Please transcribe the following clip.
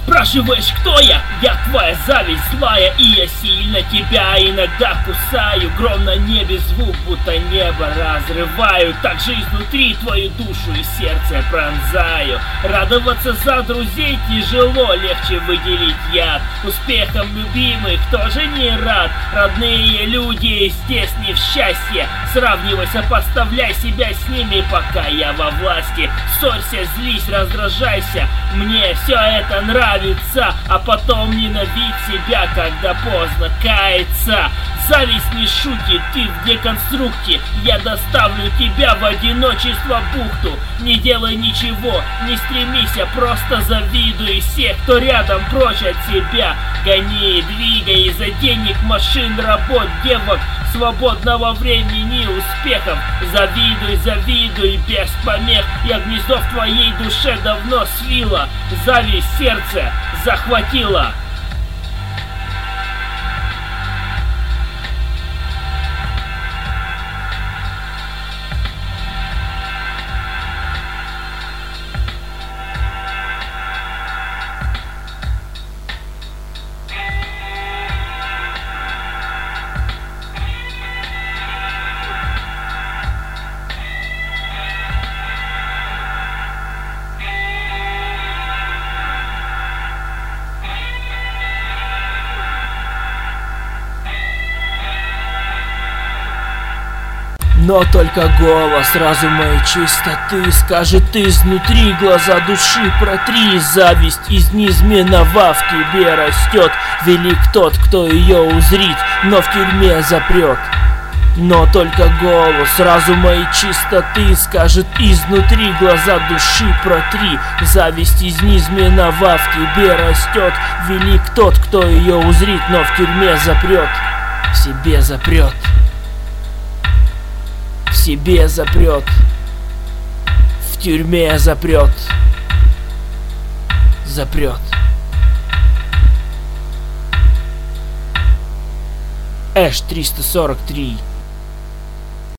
Спрашиваешь, кто я? Я твоя зависть злая, и я сильно тебя иногда кусаю. Гром на небе, звук будто небо разрываю. Так же изнутри твою душу и сердце пронзаю. Радоваться за друзей тяжело, легче выделить яд. Успехом любимых тоже не рад. Родные люди здесь не в счастье. Сравнивай, сопоставляй себя с ними, пока я во власти. Ссорься, злись, раздражайся, мне все это нравится. А потом ненавидь себя, когда поздно каяться. Зависть не шутит, ты в деконструкте. Я доставлю тебя в одиночество бухту. Не делай ничего, не стремись, а просто завидуй всех, кто рядом прочь от тебя. Гони, двигай из-за денег, машин, работ, девок, свободного времени, успехов. Завидуй, завидуй без помех. Я гнездо в твоей душе давно свила. Зависть сердце захватила. Но только голос разума и чистоты скажет изнутри, глаза души протри. Зависть из неизменного в тебе растет. Велик тот, кто ее узрит, но в тюрьме запрет. Но только голос разума и чистоты скажет изнутри, глаза души протри. Зависть из неизменного в тебе растет. Велик тот, кто ее узрит, но в тюрьме запрет. В себе запрет. В себе запрет. В тюрьме запрет. Запрет. Эш 343.